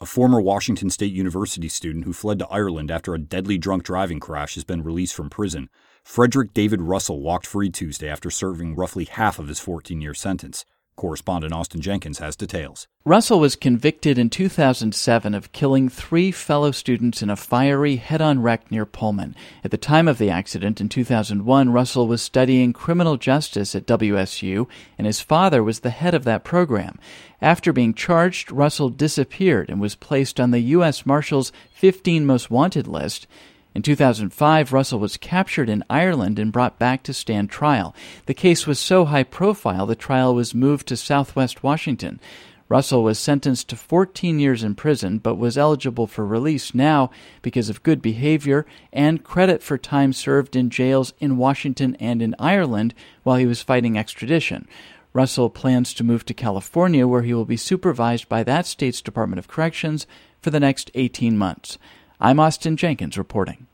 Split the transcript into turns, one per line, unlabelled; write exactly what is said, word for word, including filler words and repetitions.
A former Washington State University student who fled to Ireland after a deadly drunk driving crash has been released from prison. Frederick David Russell walked free Tuesday after serving roughly half of his fourteen-year sentence. Correspondent Austin Jenkins has details.
Russell was convicted in two thousand seven of killing three fellow students in a fiery head-on wreck near Pullman. At the time of the accident in two thousand one, Russell was studying criminal justice at W S U, and his father was the head of that program. After being charged, Russell disappeared and was placed on the U S Marshals fifteen Most Wanted list. In two thousand five, Russell was captured in Ireland and brought back to stand trial. The case was so high-profile, the trial was moved to Southwest Washington. Russell was sentenced to fourteen years in prison, but was eligible for release now because of good behavior and credit for time served in jails in Washington and in Ireland while he was fighting extradition. Russell plans to move to California, where he will be supervised by that state's Department of Corrections for the next eighteen months. I'm Austin Jenkins reporting.